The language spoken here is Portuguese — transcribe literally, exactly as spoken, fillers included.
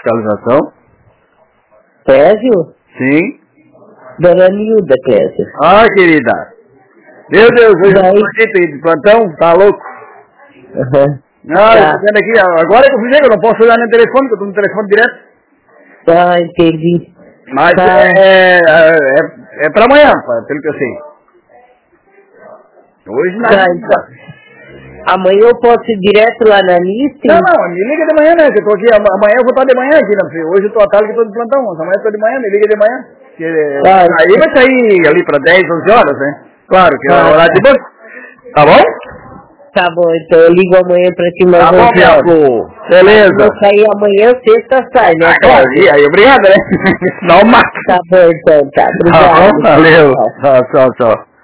fiscalização. Clésio? Sim. Dona Nilda, Clésio. Ah, querida. Meu Deus, hoje eu tô aqui de plantão, tá louco? Uhum. Ah, Tá. eu tô vendo aqui, agora que eu fiz, eu não posso olhar no telefone, porque eu tô no telefone direto. Ah, entendi. Mas Tá. é, é, é, é pra amanhã, pelo que eu sei. Hoje não. Tá, então. Amanhã eu posso ir direto lá na lista? Não, não, me liga de manhã, né? Que eu tô aqui, amanhã eu vou estar de manhã aqui, né? Hoje eu tô à tarde que eu tô de plantão, mas amanhã eu tô de manhã, me liga de manhã. Que, Tá. aí vai sair ali pra dez, onze horas, né? Claro, que é Ah, o horário tá. de banco. Tá bom? Tá bom, então eu ligo amanhã pra ti mais Tá bom, onze minha horas. flor. Beleza. Se eu sair amanhã, sexta sai, né, Ah, claro, Clésio? e aí, obrigado, né? Não mata. Tá bom, então, tá. Tá Obrigado. bom, valeu. Tchau. Tchau, tchau, tchau.